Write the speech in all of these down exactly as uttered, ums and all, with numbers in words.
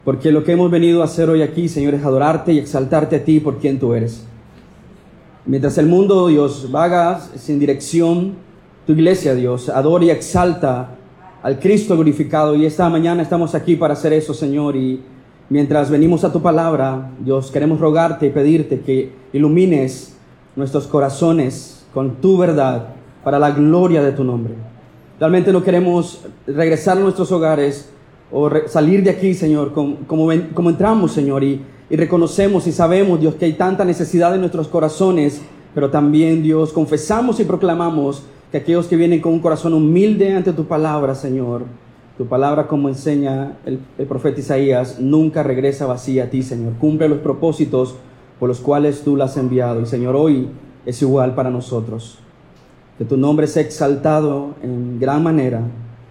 Porque lo que hemos venido a hacer hoy aquí, Señor, es adorarte y exaltarte a ti por quien tú eres. Mientras el mundo, Dios, vaga sin dirección, tu iglesia, Dios, adora y exalta al Cristo glorificado. Y esta mañana estamos aquí para hacer eso, Señor. Y mientras venimos a tu palabra, Dios, queremos rogarte y pedirte que ilumines nuestros corazones con tu verdad para la gloria de tu nombre. Realmente no queremos regresar a nuestros hogares o re- salir de aquí, Señor, como, como, ven, como entramos, Señor, y, y reconocemos y sabemos, Dios, que hay tanta necesidad en nuestros corazones, pero también, Dios, confesamos y proclamamos que aquellos que vienen con un corazón humilde ante tu palabra, Señor, tu palabra, como enseña el, el profeta Isaías, nunca regresa vacía a ti, Señor. Cumple los propósitos por los cuales tú la has enviado. Y, Señor, hoy es igual para nosotros. Que tu nombre sea exaltado en gran manera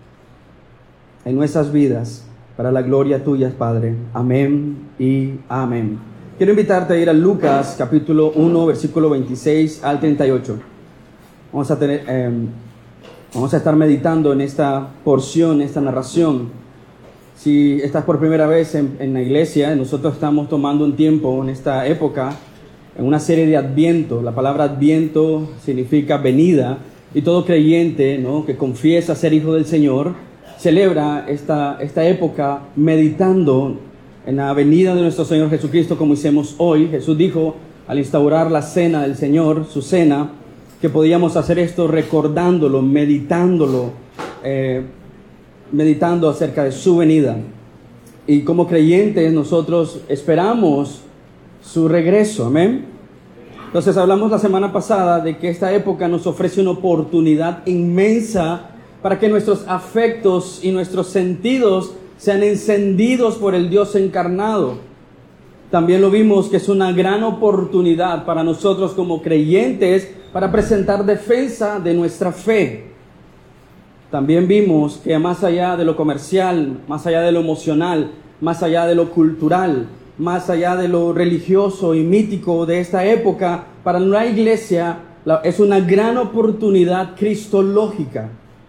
en nuestras vidas, para la gloria tuya, Padre. Amén y amén. Quiero invitarte a ir a Lucas, capítulo uno, versículo veintiséis al treinta y ocho. Vamos a tener, eh, vamos a estar meditando en esta porción, esta narración. Si estás por primera vez en, en la iglesia, nosotros estamos tomando un tiempo en esta época, en una serie de Adviento. La palabra Adviento significa venida, y todo creyente, ¿no?, que confiesa ser hijo del Señor, celebra esta, esta época meditando en la venida de nuestro Señor Jesucristo, como hicimos hoy. Jesús dijo al instaurar la cena del Señor, su cena, que podíamos hacer esto recordándolo, meditándolo, eh, meditando acerca de su venida. Y como creyentes nosotros esperamos su regreso, amén. Entonces hablamos la semana pasada de que esta época nos ofrece una oportunidad inmensa para que nuestros afectos y nuestros sentidos sean encendidos por el Dios encarnado. También lo vimos que es una gran oportunidad para nosotros como creyentes para presentar defensa de nuestra fe. También vimos que más allá de lo comercial, más allá de lo emocional, más allá de lo cultural, más allá de lo religioso y mítico de esta época, para la iglesia es una gran oportunidad cristológica.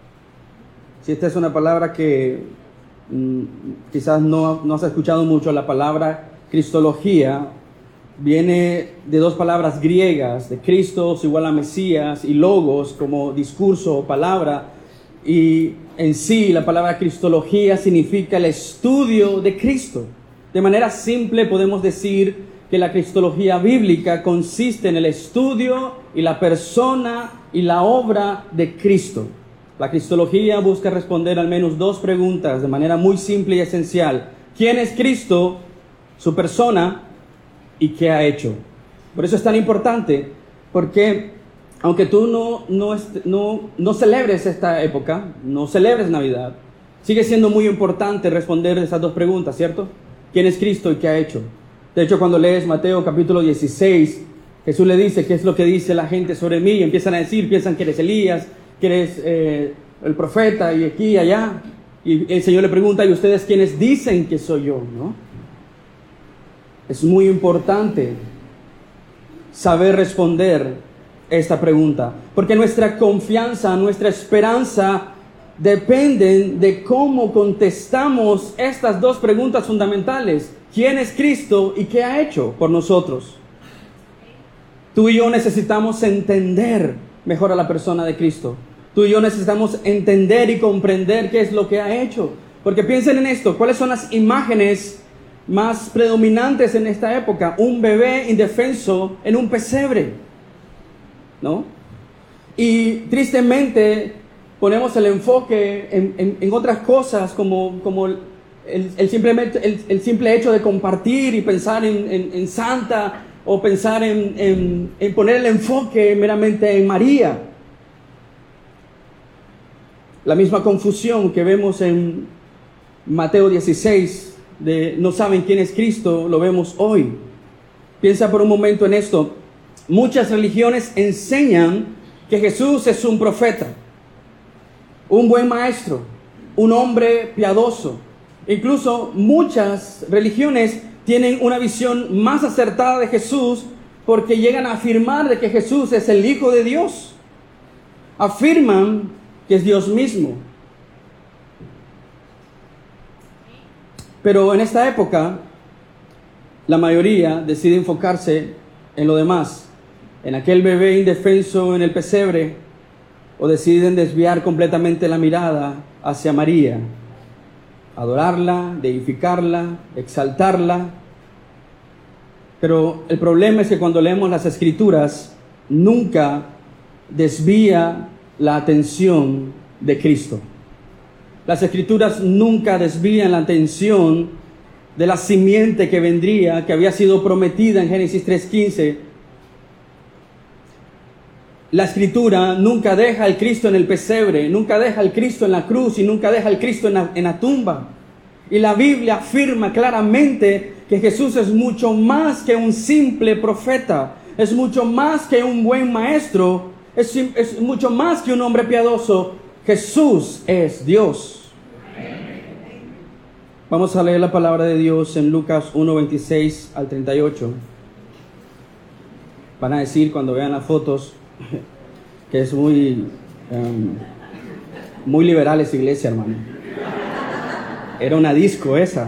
Si esta es una palabra que mmm, quizás no, no has escuchado mucho, la palabra cristología viene de dos palabras griegas, de Christos igual a Mesías y logos como discurso o palabra. Y en sí la palabra cristología significa el estudio de Cristo. De manera simple podemos decir que la cristología bíblica consiste en el estudio y la persona y la obra de Cristo. La cristología busca responder al menos dos preguntas de manera muy simple y esencial. ¿Quién es Cristo? Su persona y qué ha hecho. Por eso es tan importante, porque aunque tú no, no, no, no celebres esta época, no celebres Navidad, sigue siendo muy importante responder esas dos preguntas, ¿cierto? ¿Quién es Cristo y qué ha hecho? De hecho, cuando lees Mateo capítulo dieciséis, Jesús le dice, ¿qué es lo que dice la gente sobre mí? Y empiezan a decir, piensan que eres Elías, que eres eh, el profeta, y aquí y allá. Y el Señor le pregunta, ¿y ustedes quiénes dicen que soy yo? ¿No? Es muy importante saber responder esta pregunta, porque nuestra confianza, nuestra esperanza dependen de cómo contestamos estas dos preguntas fundamentales. ¿Quién es Cristo y qué ha hecho por nosotros? Tú y yo necesitamos entender mejor a la persona de Cristo. Tú y yo necesitamos entender y comprender qué es lo que ha hecho. Porque piensen en esto, ¿cuáles son las imágenes más predominantes en esta época? Un bebé indefenso en un pesebre, ¿no? Y tristemente ponemos el enfoque en, en, en otras cosas como, como el, el, simplemente, el, el simple hecho de compartir y pensar en, en, en Santa, o pensar en, en, en poner el enfoque meramente en María. La misma confusión que vemos en Mateo dieciséis, de no saben quién es Cristo, lo vemos hoy. Piensa por un momento en esto. Muchas religiones enseñan que Jesús es un profeta, un buen maestro, un hombre piadoso. Incluso muchas religiones tienen una visión más acertada de Jesús porque llegan a afirmar de que Jesús es el Hijo de Dios. Afirman que es Dios mismo. Pero en esta época, la mayoría decide enfocarse en lo demás, en aquel bebé indefenso en el pesebre, o deciden desviar completamente la mirada hacia María, adorarla, deificarla, exaltarla. Pero el problema es que cuando leemos las Escrituras, nunca desvía la atención de Cristo. Las Escrituras nunca desvían la atención de la simiente que vendría, que había sido prometida en Génesis tres quince. La Escritura nunca deja al Cristo en el pesebre, nunca deja al Cristo en la cruz y nunca deja al Cristo en la, en la tumba. Y la Biblia afirma claramente que Jesús es mucho más que un simple profeta, es mucho más que un buen maestro, es, es mucho más que un hombre piadoso. Jesús es Dios. Vamos a leer la palabra de Dios en Lucas uno, veintiséis al treinta y ocho. Van a decir cuando vean las fotos que es muy, um, muy liberal esa iglesia, hermano. Era una disco esa.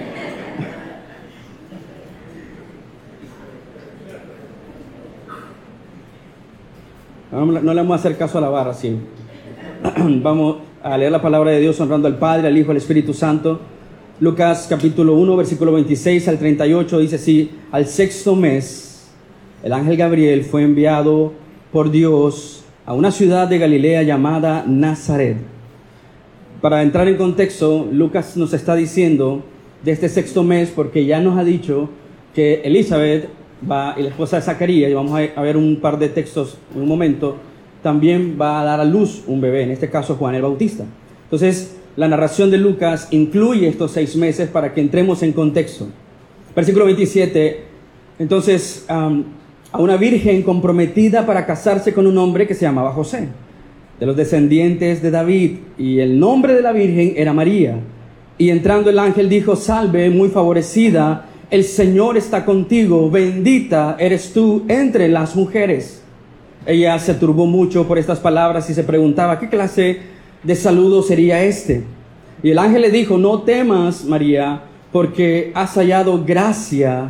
No, no le vamos a hacer caso a la barra, sí. Vamos a leer la palabra de Dios honrando al Padre, al Hijo, al Espíritu Santo. Lucas capítulo uno, versículo veintiséis al treinta y ocho dice así: al sexto mes, el ángel Gabriel fue enviado por Dios a una ciudad de Galilea llamada Nazaret. Para entrar en contexto, Lucas nos está diciendo de este sexto mes porque ya nos ha dicho que Elizabeth va, y la esposa de Zacarías, y vamos a ver un par de textos en un momento, también va a dar a luz un bebé, en este caso Juan el Bautista. Entonces, la narración de Lucas incluye estos seis meses para que entremos en contexto. Versículo veintisiete, entonces, um, a una virgen comprometida para casarse con un hombre que se llamaba José, de los descendientes de David, y el nombre de la virgen era María. Y entrando el ángel dijo: salve, muy favorecida, el Señor está contigo, bendita eres tú entre las mujeres. Ella se turbó mucho por estas palabras y se preguntaba qué clase de saludo sería este. Y el ángel le dijo: no temas, María, porque has hallado gracia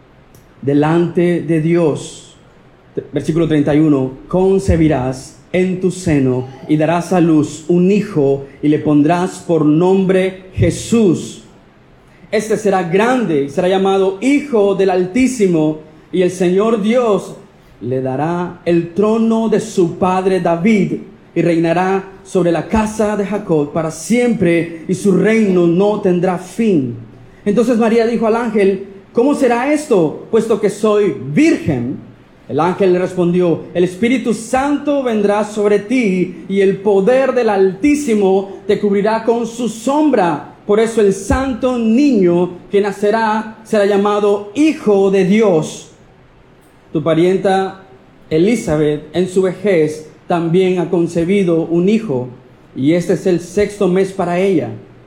delante de Dios. Versículo treinta y uno, concebirás en tu seno y darás a luz un hijo y le pondrás por nombre Jesús. Este será grande y será llamado Hijo del Altísimo, y el Señor Dios le dará el trono de su padre David y reinará sobre la casa de Jacob para siempre, y su reino no tendrá fin. Entonces María dijo al ángel: ¿cómo será esto, puesto que soy virgen? El ángel le respondió: el Espíritu Santo vendrá sobre ti y el poder del Altísimo te cubrirá con su sombra. Por eso el santo niño que nacerá será llamado Hijo de Dios. Tu parienta Elizabeth en su vejez también ha concebido un hijo, y este es el sexto mes para ella,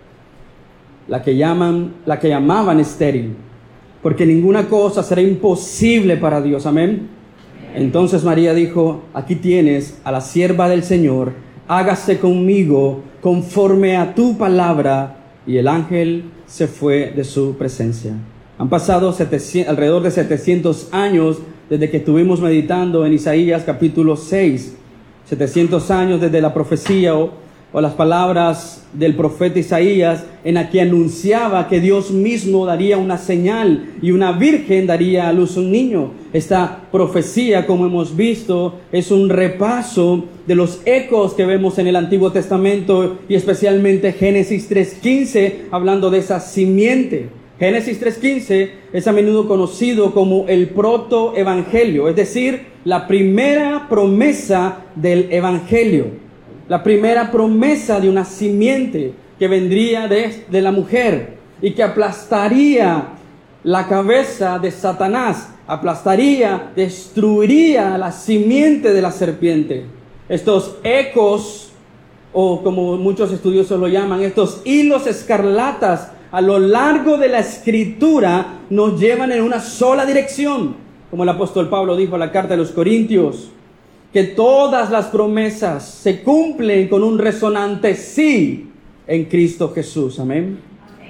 la que llaman, la que llamaban estéril, porque ninguna cosa será imposible para Dios. Amén. Entonces María dijo: aquí tienes a la sierva del Señor, hágase conmigo conforme a tu palabra. Y el ángel se fue de su presencia. Han pasado setecientos, alrededor de setecientos años desde que estuvimos meditando en Isaías capítulo seis. setecientos años desde la profecía o, o las palabras del profeta Isaías, en la que anunciaba que Dios mismo daría una señal y una virgen daría a luz un niño. Esta profecía, como hemos visto, es un repaso de los ecos que vemos en el Antiguo Testamento, y especialmente Génesis tres quince, hablando de esa simiente. Génesis tres quince es a menudo conocido como el protoevangelio, es decir, la primera promesa del evangelio, la primera promesa de una simiente que vendría de, de la mujer y que aplastaría la cabeza de Satanás, aplastaría, destruiría la simiente de la serpiente. Estos ecos, o como muchos estudiosos lo llaman, estos hilos escarlatas a lo largo de la Escritura nos llevan en una sola dirección, como el apóstol Pablo dijo en la carta de los Corintios, que todas las promesas se cumplen con un resonante sí en Cristo Jesús. Amén.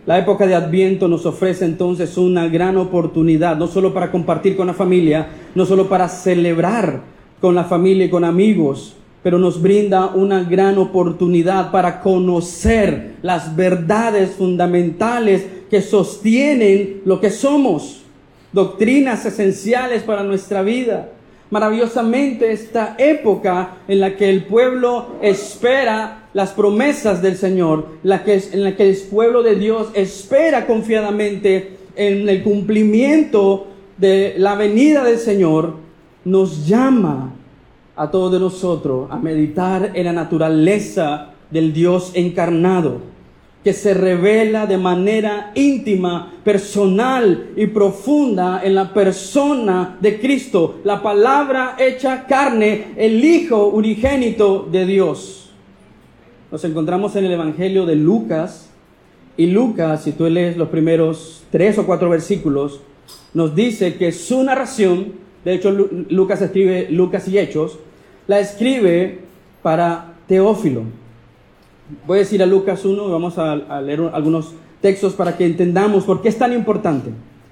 La época de Adviento nos ofrece entonces una gran oportunidad, no solo para compartir con la familia, no solo para celebrar con la familia y con amigos, pero nos brinda una gran oportunidad para conocer las verdades fundamentales que sostienen lo que somos, doctrinas esenciales para nuestra vida. Maravillosamente, esta época en la que el pueblo espera las promesas del Señor, la que es, en la que el pueblo de Dios espera confiadamente en el cumplimiento de la venida del Señor, nos llama a todos de nosotros a meditar en la naturaleza del Dios encarnado, que se revela de manera íntima, personal y profunda en la persona de Cristo, la palabra hecha carne, el Hijo unigénito de Dios. Nos encontramos en el Evangelio de Lucas, y Lucas, si tú lees los primeros tres o cuatro versículos, nos dice que su narración, de hecho Lucas escribe Lucas y Hechos, la escribe para Teófilo. Voy a decir a Lucas uno y vamos a, a leer algunos textos para que entendamos por qué es tan importante.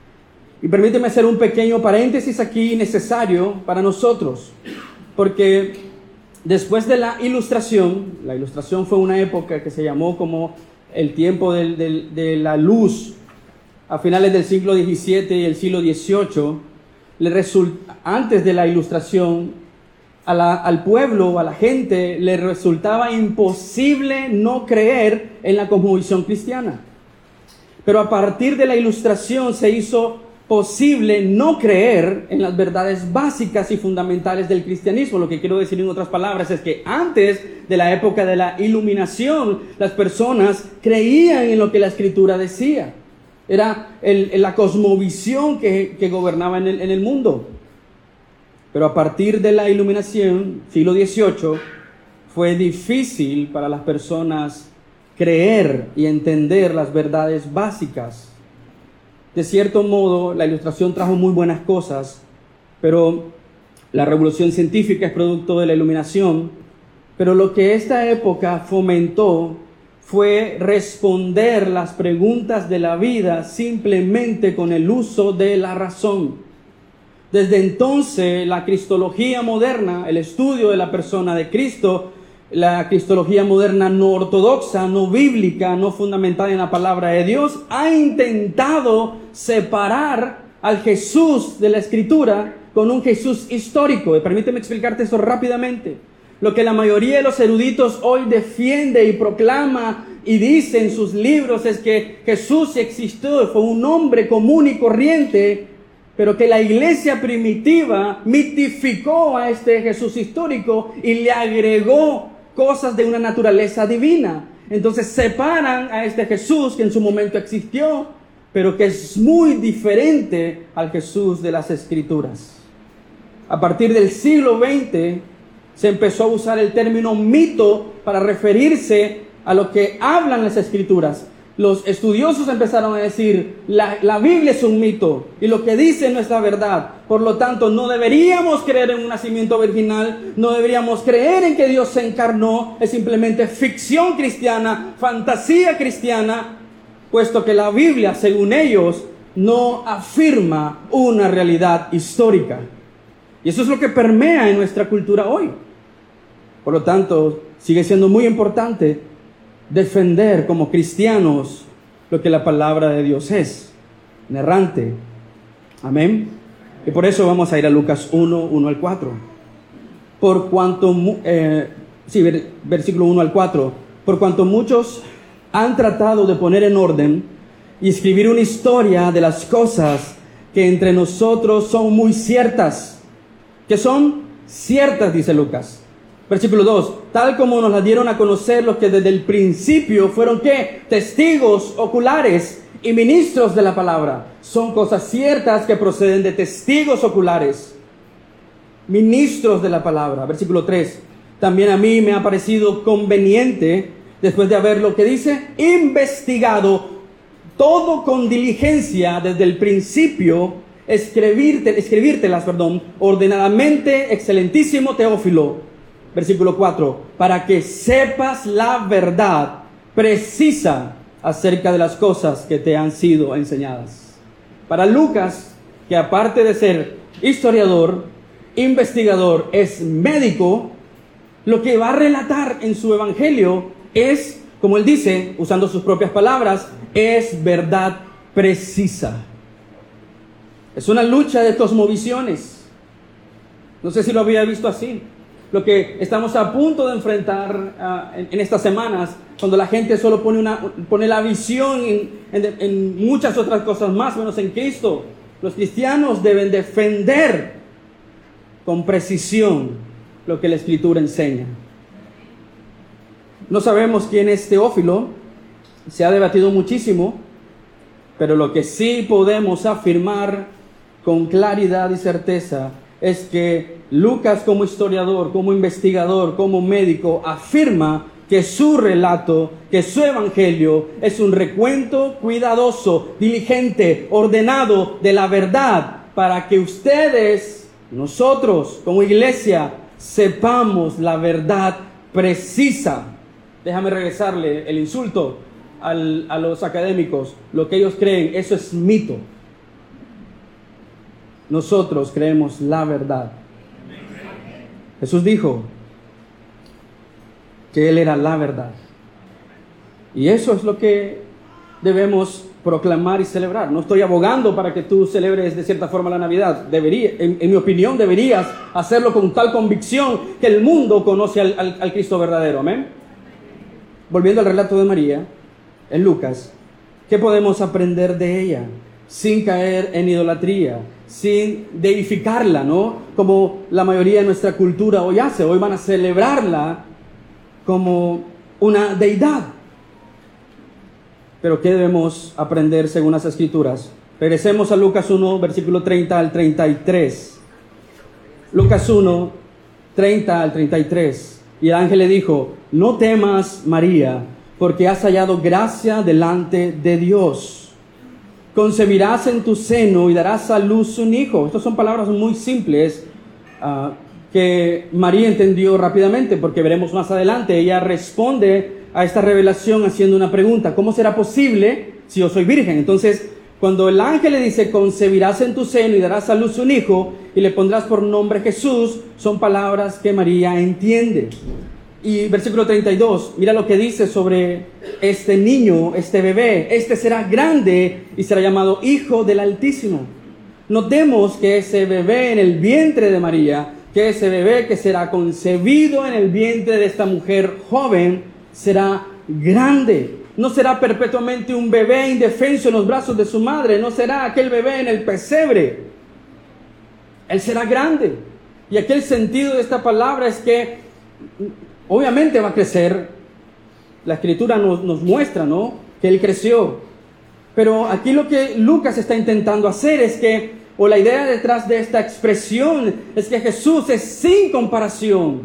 Y permíteme hacer un pequeño paréntesis aquí necesario para nosotros, porque después de la Ilustración, la Ilustración fue una época que se llamó como el tiempo del, del, de la luz, a finales del siglo diecisiete y el siglo dieciocho, le result, antes de la Ilustración, a la, al pueblo, a la gente, le resultaba imposible no creer en la cosmovisión cristiana. Pero a partir de la Ilustración se hizo posible no creer en las verdades básicas y fundamentales del cristianismo. Lo que quiero decir en otras palabras es que antes de la época de la Iluminación, las personas creían en lo que la Escritura decía. Era el, la cosmovisión que, que gobernaba en el, en el mundo. Pero a partir de la Iluminación, siglo dieciocho, fue difícil para las personas creer y entender las verdades básicas. De cierto modo, la Ilustración trajo muy buenas cosas, pero la revolución científica es producto de la Iluminación. Pero lo que esta época fomentó fue responder las preguntas de la vida simplemente con el uso de la razón. Desde entonces, la cristología moderna, el estudio de la persona de Cristo, la cristología moderna no ortodoxa, no bíblica, no fundamentada en la palabra de Dios, ha intentado separar al Jesús de la Escritura con un Jesús histórico. Y permíteme explicarte eso rápidamente. Lo que la mayoría de los eruditos hoy defiende y proclama y dice en sus libros es que Jesús existió, fue un hombre común y corriente, pero que la iglesia primitiva mitificó a este Jesús histórico y le agregó cosas de una naturaleza divina. Entonces separan a este Jesús que en su momento existió, pero que es muy diferente al Jesús de las Escrituras. A partir del siglo veinte se empezó a usar el término mito para referirse a lo que hablan las Escrituras. Los estudiosos empezaron a decir, la, la Biblia es un mito y lo que dice no es la verdad. Por lo tanto, no deberíamos creer en un nacimiento virginal, no deberíamos creer en que Dios se encarnó, es simplemente ficción cristiana, fantasía cristiana, puesto que la Biblia, según ellos, no afirma una realidad histórica. Y eso es lo que permea en nuestra cultura hoy. Por lo tanto, sigue siendo muy importante defender como cristianos lo que la palabra de Dios es, inerrante. Amén. Y por eso vamos a ir a Lucas uno, uno al cuatro. Por cuanto, eh, sí, versículo uno al cuatro. Por cuanto muchos han tratado de poner en orden y escribir una historia de las cosas que entre nosotros son muy ciertas. Que son ciertas, dice Lucas. Versículo dos, tal como nos la dieron a conocer los que desde el principio fueron, ¿qué? Testigos oculares y ministros de la palabra. Son cosas ciertas que proceden de testigos oculares, ministros de la palabra. Versículo tres, también a mí me ha parecido conveniente, después de haber lo que dice, investigado todo con diligencia desde el principio, escribirte, escribírtelas, perdón, ordenadamente, excelentísimo Teófilo. Versículo cuatro, para que sepas la verdad precisa acerca de las cosas que te han sido enseñadas. Para Lucas, que aparte de ser historiador, investigador, es médico, lo que va a relatar en su evangelio es, como él dice, usando sus propias palabras, es verdad precisa. Es una lucha de cosmovisiones. No sé si lo había visto así. Lo que estamos a punto de enfrentar uh, en, en estas semanas, cuando la gente solo pone, una, pone la visión en, en, en muchas otras cosas más, menos en Cristo. Los cristianos deben defender con precisión lo que la Escritura enseña. No sabemos quién es Teófilo, se ha debatido muchísimo, pero lo que sí podemos afirmar con claridad y certeza es que Lucas, como historiador, como investigador, como médico, afirma que su relato, que su evangelio es un recuento cuidadoso, diligente, ordenado de la verdad, para que ustedes, nosotros como iglesia, sepamos la verdad precisa. Déjame regresarle el insulto al, a los académicos. Lo que ellos creen, eso es mito. Nosotros creemos la verdad. Jesús dijo que Él era la verdad. Y eso es lo que debemos proclamar y celebrar. No estoy abogando para que tú celebres de cierta forma la Navidad. Debería, en, en mi opinión, deberías hacerlo con tal convicción que el mundo conoce al, al, al Cristo verdadero. Amén. Volviendo al relato de María, en Lucas, ¿qué podemos aprender de ella? Sin caer en idolatría, sin deificarla, ¿no? Como la mayoría de nuestra cultura hoy hace. Hoy van a celebrarla como una deidad. Pero ¿qué debemos aprender según las Escrituras? Regresemos a Lucas uno, versículo treinta al treinta y tres. Lucas uno, treinta al treinta y tres. Y el ángel le dijo: no temas, María, porque has hallado gracia delante de Dios. Concebirás en tu seno y darás a luz un hijo. Estas son palabras muy simples uh, que María entendió rápidamente, porque veremos más adelante. Ella responde a esta revelación haciendo una pregunta: ¿cómo será posible si yo soy virgen? Entonces, cuando el ángel le dice: concebirás en tu seno y darás a luz un hijo y le pondrás por nombre Jesús, son palabras que María entiende. Y versículo treinta y dos, mira lo que dice sobre este niño, este bebé. Este será grande y será llamado Hijo del Altísimo. Notemos que ese bebé en el vientre de María, que ese bebé que será concebido en el vientre de esta mujer joven, será grande. No será perpetuamente un bebé indefenso en los brazos de su madre. No será aquel bebé en el pesebre. Él será grande. Y aquel sentido de esta palabra es que obviamente va a crecer. La Escritura nos, nos muestra, ¿no?, que Él creció. Pero aquí lo que Lucas está intentando hacer es que, o la idea detrás de esta expresión, es que Jesús es sin comparación.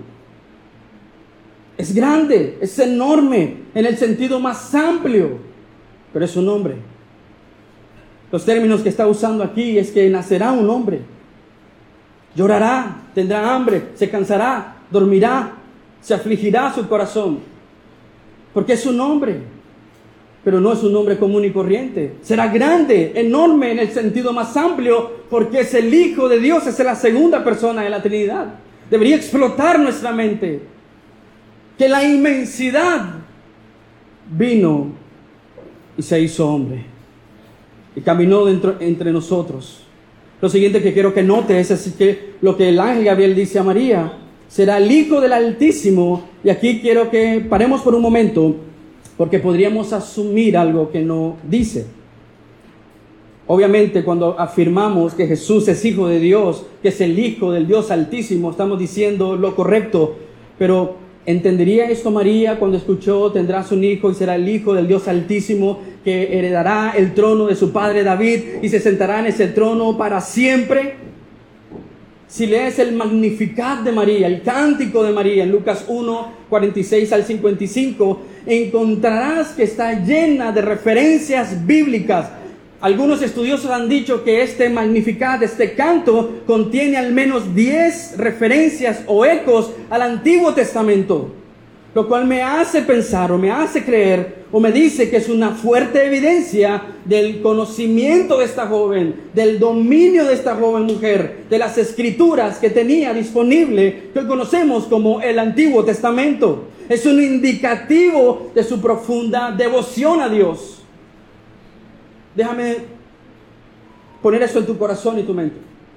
Es grande, es enorme, en el sentido más amplio, pero es un hombre. Los términos que está usando aquí es que nacerá un hombre. Llorará, tendrá hambre, se cansará, dormirá, se afligirá su corazón, porque es un hombre, pero no es un hombre común y corriente. Será grande, enorme en el sentido más amplio, porque es el Hijo de Dios, es la segunda persona de la Trinidad. Debería explotar nuestra mente que la inmensidad vino y se hizo hombre y caminó dentro, entre nosotros. Lo siguiente que quiero que notes es que lo que el ángel Gabriel dice a María: será el Hijo del Altísimo. Y aquí quiero que paremos por un momento, porque podríamos asumir algo que no dice. Obviamente, cuando afirmamos que Jesús es Hijo de Dios, que es el Hijo del Dios Altísimo, estamos diciendo lo correcto. Pero ¿entendería esto María cuando escuchó: tendrás un hijo y será el Hijo del Dios Altísimo, que heredará el trono de su padre David y se sentará en ese trono para siempre? Si lees el Magnificat de María, el cántico de María en Lucas uno, cuarenta y seis al cincuenta y cinco, encontrarás que está llena de referencias bíblicas. Algunos estudiosos han dicho que este Magnificat, este canto, contiene al menos diez referencias o ecos al Antiguo Testamento. lo cual me hace pensar o me hace creer o me dice que es una fuerte evidencia del conocimiento de esta joven, del dominio de esta joven mujer, de las escrituras que tenía disponible, que hoy conocemos como el Antiguo Testamento. Es un indicativo de su profunda devoción a Dios. Déjame poner eso en tu corazón y tu mente,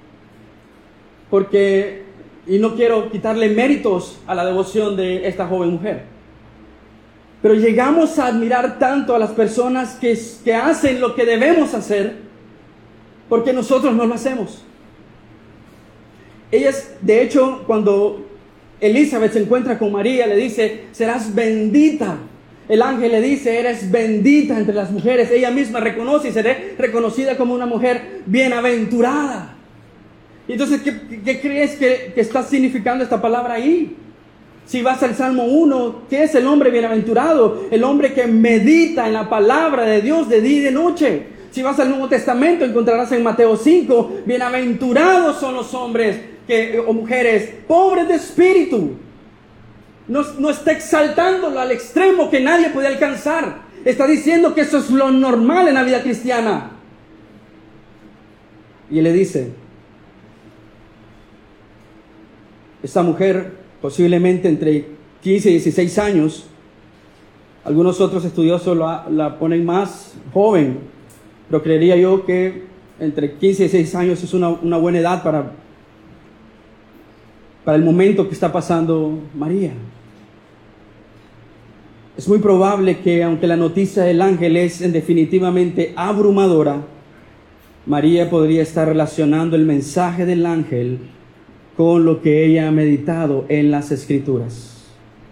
porque y no quiero quitarle méritos a la devoción de esta joven mujer, pero llegamos a admirar tanto a las personas que, que hacen lo que debemos hacer porque nosotros no lo hacemos. Ellas, de hecho, cuando Elizabeth se encuentra con María, le dice: serás bendita. El ángel le dice: eres bendita entre las mujeres. Ella misma reconoce y seré reconocida como una mujer bienaventurada. Entonces, ¿qué, qué crees que, que está significando esta palabra ahí? Si vas al Salmo uno, ¿qué es el hombre bienaventurado? El hombre que medita en la palabra de Dios de día y de noche. Si vas al Nuevo Testamento, encontrarás en Mateo cinco: bienaventurados son los hombres que, o mujeres pobres de espíritu. No, no está exaltándolo al extremo que nadie puede alcanzar. Está diciendo que eso es lo normal en la vida cristiana. Y él le dice: esta mujer, posiblemente entre quince y dieciséis años, algunos otros estudiosos la, la ponen más joven, pero creería yo que entre quince y dieciséis años es una, una buena edad para, para el momento que está pasando María. Es muy probable que, aunque la noticia del ángel es definitivamente abrumadora, María podría estar relacionando el mensaje del ángel con lo que ella ha meditado en las Escrituras.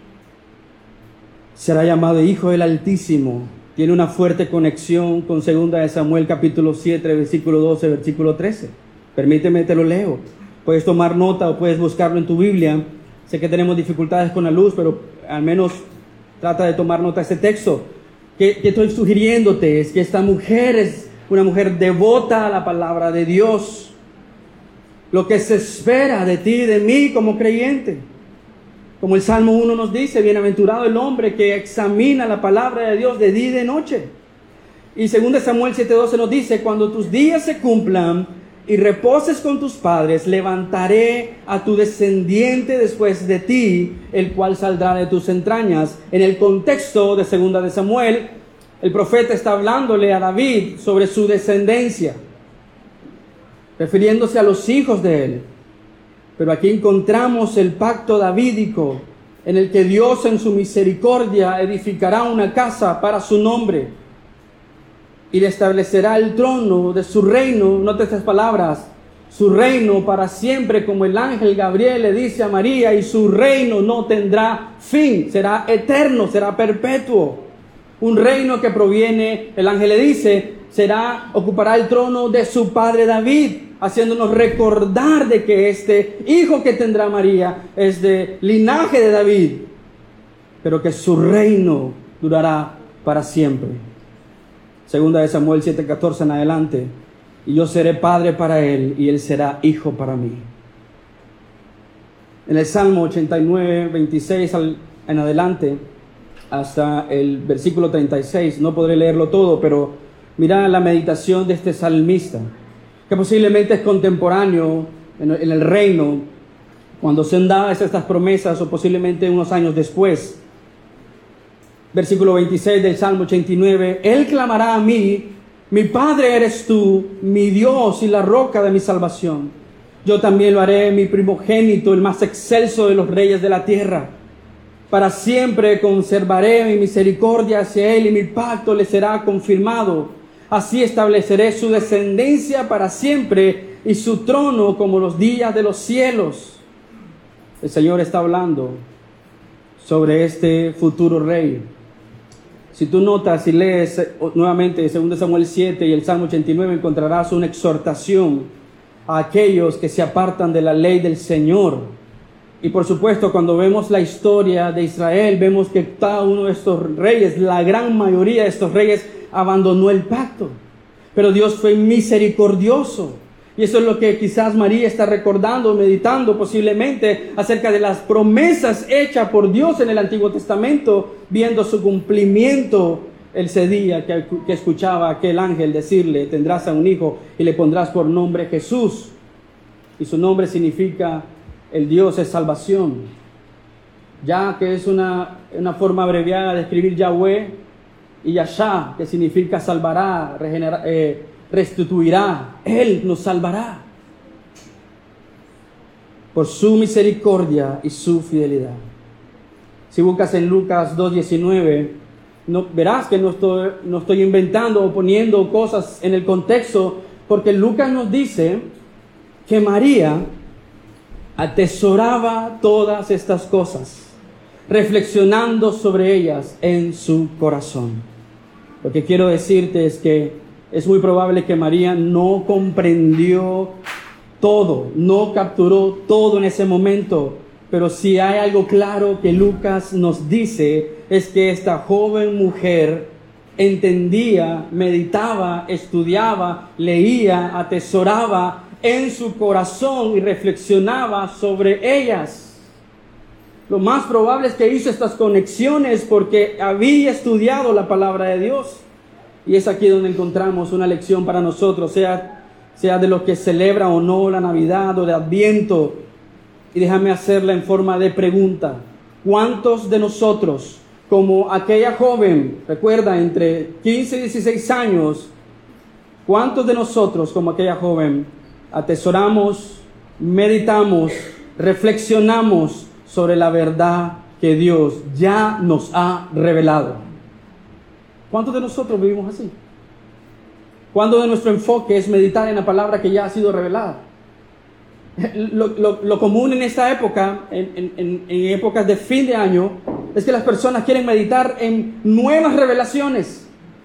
Será llamado Hijo del Altísimo. Tiene una fuerte conexión con segunda de Samuel capítulo siete, versículo doce, versículo trece. Permíteme, te lo leo. Puedes tomar nota o puedes buscarlo en tu Biblia. Sé que tenemos dificultades con la luz, pero al menos trata de tomar nota de este texto. Que, que estoy sugiriéndote es que esta mujer es una mujer devota a la palabra de Dios. Lo que se espera de ti y de mí como creyente. Como el Salmo uno nos dice: bienaventurado el hombre que examina la palabra de Dios de día y de noche. Y segundo Samuel siete doce nos dice: cuando tus días se cumplan y reposes con tus padres, levantaré a tu descendiente después de ti, el cual saldrá de tus entrañas. En el contexto de segunda de Samuel, el profeta está hablándole a David sobre su descendencia, refiriéndose a los hijos de él. Pero aquí encontramos el pacto davídico, en el que Dios en su misericordia edificará una casa para su nombre y le establecerá el trono de su reino. Note estas palabras: su reino para siempre, como el ángel Gabriel le dice a María, y su reino no tendrá fin, será eterno, será perpetuo. Un reino que proviene, el ángel le dice, será, ocupará el trono de su padre David, haciéndonos recordar de que este hijo que tendrá María es de linaje de David, pero que su reino durará para siempre. Segunda de Samuel siete catorce en adelante: y yo seré padre para él, y él será hijo para mí. En el Salmo ochenta y nueve, veintiséis en adelante, hasta el versículo treinta y seis, no podré leerlo todo, pero mira la meditación de este salmista, que posiblemente es contemporáneo en el reino, cuando se han dado estas promesas, o posiblemente unos años después. Versículo veintiséis del Salmo ochenta y nueve: Él clamará a mí, mi Padre eres tú, mi Dios y la roca de mi salvación. Yo también lo haré mi primogénito, el más excelso de los reyes de la tierra. Para siempre conservaré mi misericordia hacia él, y mi pacto le será confirmado. Así estableceré su descendencia para siempre, y su trono como los días de los cielos. El Señor está hablando sobre este futuro rey. Si tú notas y lees nuevamente segundo Samuel siete y el Salmo ochenta y nueve, encontrarás una exhortación a aquellos que se apartan de la ley del Señor. Y por supuesto, cuando vemos la historia de Israel, vemos que cada uno de estos reyes, la gran mayoría de estos reyes, abandonó el pacto. Pero Dios fue misericordioso Y eso es lo que quizás María está recordando, meditando posiblemente acerca de las promesas hechas por Dios en el Antiguo Testamento, viendo su cumplimiento ese día que, que escuchaba a aquel ángel decirle: tendrás a un hijo y le pondrás por nombre Jesús. Y su nombre significa el Dios es salvación. Ya que es una, una forma abreviada de escribir Yahweh, y Yashá, que significa salvará, regenera, eh, restituirá. Él nos salvará por su misericordia y su fidelidad. Si buscas en Lucas dos diecinueve, no, verás que no estoy, no estoy inventando o poniendo cosas en el contexto, porque Lucas nos dice que María atesoraba todas estas cosas, reflexionando sobre ellas en su corazón. Lo que quiero decirte es que es muy probable que María no comprendió todo, no capturó todo en ese momento, pero si hay algo claro que Lucas nos dice, es que esta joven mujer entendía, meditaba, estudiaba, leía, atesoraba en su corazón y reflexionaba sobre ellas. Lo más probable es que hizo estas conexiones porque había estudiado la palabra de Dios. Y es aquí donde encontramos una lección para nosotros, sea, sea de los que celebra o no la Navidad o de Adviento. Y déjame hacerla en forma de pregunta. ¿Cuántos de nosotros, como aquella joven, recuerda, entre quince y dieciséis años, cuántos de nosotros, como aquella joven, atesoramos, meditamos, reflexionamos sobre la verdad que Dios ya nos ha revelado? ¿Cuántos de nosotros vivimos así? ¿Cuánto de nuestro enfoque es meditar en la palabra que ya ha sido revelada? Lo, lo, lo común en esta época, en, en, en épocas de fin de año, es que las personas quieren meditar en nuevas revelaciones.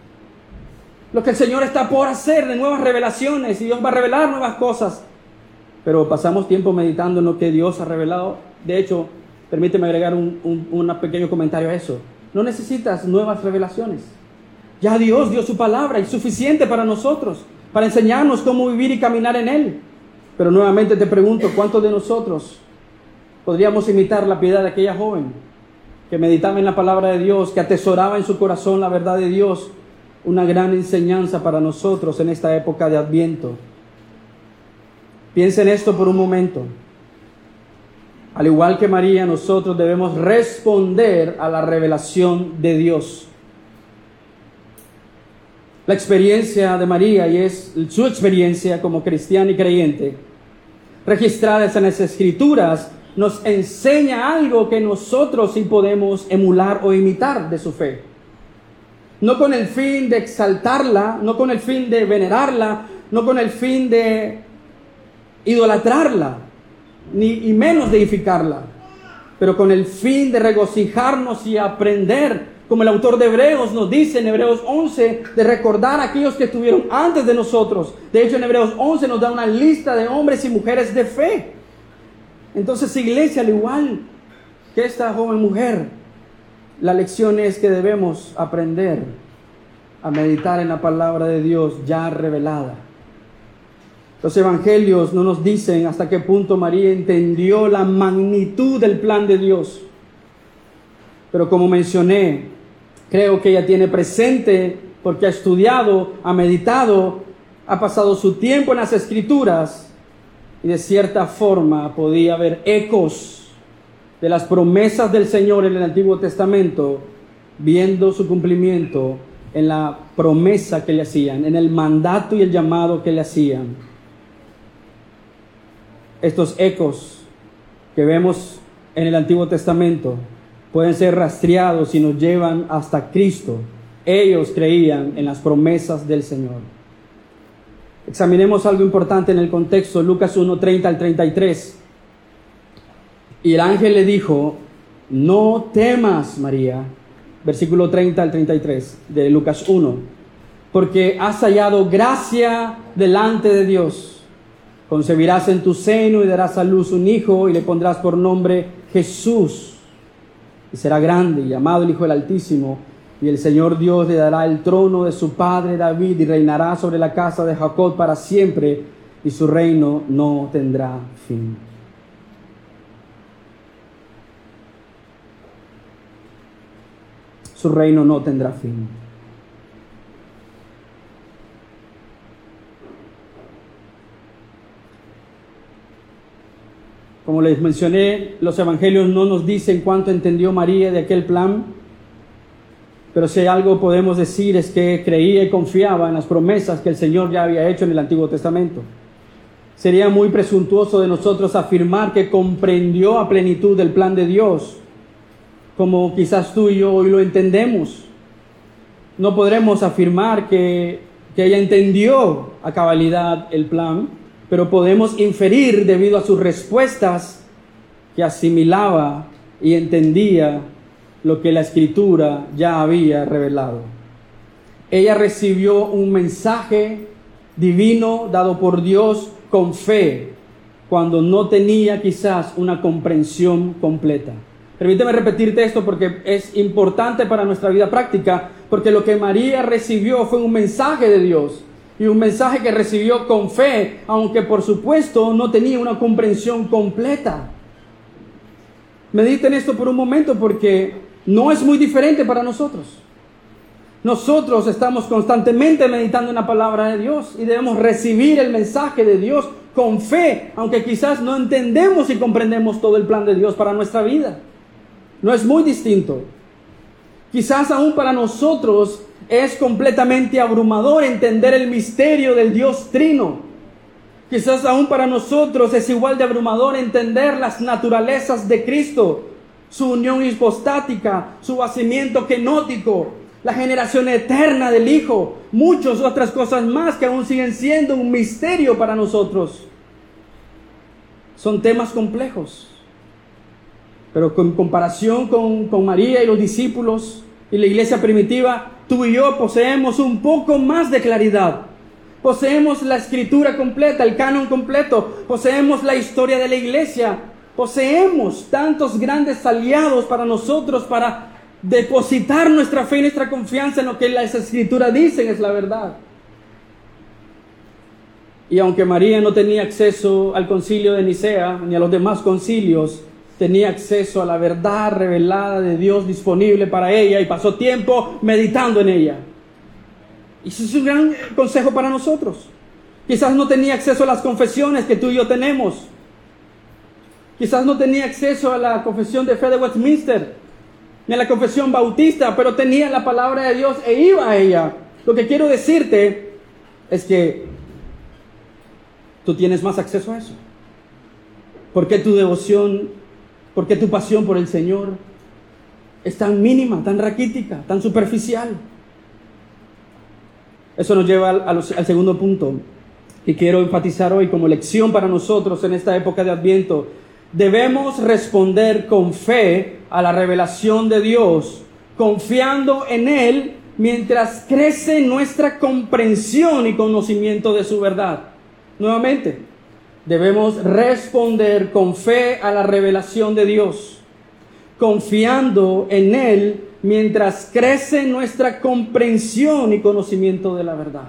Lo que el Señor está por hacer, de nuevas revelaciones, y Dios va a revelar nuevas cosas. Pero pasamos tiempo meditando en lo que Dios ha revelado. De hecho, permíteme agregar un, un, un pequeño comentario a eso. No necesitas nuevas revelaciones. Ya Dios dio su palabra y es suficiente para nosotros, para enseñarnos cómo vivir y caminar en Él. Pero nuevamente te pregunto, ¿cuántos de nosotros podríamos imitar la piedad de aquella joven que meditaba en la palabra de Dios, que atesoraba en su corazón la verdad de Dios? Una gran enseñanza para nosotros en esta época de Adviento. Piensa en esto por un momento. Al igual que María, nosotros debemos responder a la revelación de Dios. La experiencia de María, y es su experiencia como cristiana y creyente, registradas en las Escrituras, nos enseña algo que nosotros sí podemos emular o imitar de su fe. No con el fin de exaltarla, no con el fin de venerarla, no con el fin de idolatrarla, ni y menos deificarla, pero con el fin de regocijarnos y aprender, como el autor de Hebreos nos dice en Hebreos once, de recordar a aquellos que estuvieron antes de nosotros. De hecho, en Hebreos once nos da una lista de hombres y mujeres de fe. Entonces, iglesia, al igual que esta joven mujer, la lección es que debemos aprender a meditar en la palabra de Dios ya revelada. Los evangelios no nos dicen hasta qué punto María entendió la magnitud del plan de Dios. Pero como mencioné, creo que ella tiene presente, porque ha estudiado, ha meditado, ha pasado su tiempo en las Escrituras, y de cierta forma podía ver ecos de las promesas del Señor en el Antiguo Testamento, viendo su cumplimiento en la promesa que le hacían, en el mandato y el llamado que le hacían. Estos ecos que vemos en el Antiguo Testamento pueden ser rastreados y nos llevan hasta Cristo. Ellos creían en las promesas del Señor. Examinemos algo importante en el contexto, Lucas uno, treinta al treinta y tres. Y el ángel le dijo: no temas, María, versículo treinta al treinta y tres de Lucas uno, porque has hallado gracia delante de Dios. Concebirás en tu seno y darás a luz un hijo y le pondrás por nombre Jesús. Y será grande y llamado el Hijo del Altísimo. Y el Señor Dios le dará el trono de su padre David y reinará sobre la casa de Jacob para siempre. y su reino no tendrá fin. Su reino no tendrá fin. Como les mencioné, los evangelios no nos dicen cuánto entendió María de aquel plan, pero si algo podemos decir es que creía y confiaba en las promesas que el Señor ya había hecho en el Antiguo Testamento. Sería muy presuntuoso de nosotros afirmar que comprendió a plenitud el plan de Dios, como quizás tú y yo hoy lo entendemos. No podremos afirmar que, que ella entendió a cabalidad el plan, pero podemos inferir debido a sus respuestas que asimilaba y entendía lo que la Escritura ya había revelado. Ella recibió un mensaje divino dado por Dios con fe, cuando no tenía quizás una comprensión completa. Permíteme repetirte esto porque es importante para nuestra vida práctica, porque lo que María recibió fue un mensaje de Dios, y un mensaje que recibió con fe, aunque por supuesto no tenía una comprensión completa. Mediten esto por un momento porque no es muy diferente para nosotros. Nosotros estamos constantemente meditando en la palabra de Dios y debemos recibir el mensaje de Dios con fe, aunque quizás no entendemos y comprendemos todo el plan de Dios para nuestra vida. No es muy distinto. Quizás aún para nosotros es completamente abrumador entender el misterio del Dios Trino. Quizás aún para nosotros es igual de abrumador entender las naturalezas de Cristo, su unión hipostática, su hacimiento kenótico, la generación eterna del Hijo, muchas otras cosas más que aún siguen siendo un misterio para nosotros. Son temas complejos, pero en comparación con, con María y los discípulos y la iglesia primitiva, tú y yo poseemos un poco más de claridad. Poseemos la escritura completa, el canon completo. Poseemos la historia de la iglesia. Poseemos tantos grandes aliados para nosotros para depositar nuestra fe y nuestra confianza en lo que las escrituras dicen es la verdad. Y aunque María no tenía acceso al concilio de Nicea ni a los demás concilios, tenía acceso a la verdad revelada de Dios disponible para ella y pasó tiempo meditando en ella. Y eso es un gran consejo para nosotros. Quizás no tenía acceso a las confesiones que tú y yo tenemos. Quizás no tenía acceso a la confesión de fe de Westminster, ni a la confesión bautista, pero tenía la palabra de Dios e iba a ella. Lo que quiero decirte es que tú tienes más acceso a eso. ¿Por qué tu devoción, por qué tu pasión por el Señor es tan mínima, tan raquítica, tan superficial? Eso nos lleva al, al, al segundo punto que quiero enfatizar hoy como lección para nosotros en esta época de Adviento. Debemos responder con fe a la revelación de Dios, confiando en Él mientras crece nuestra comprensión y conocimiento de su verdad. Nuevamente, debemos responder con fe a la revelación de Dios, confiando en Él mientras crece nuestra comprensión y conocimiento de la verdad.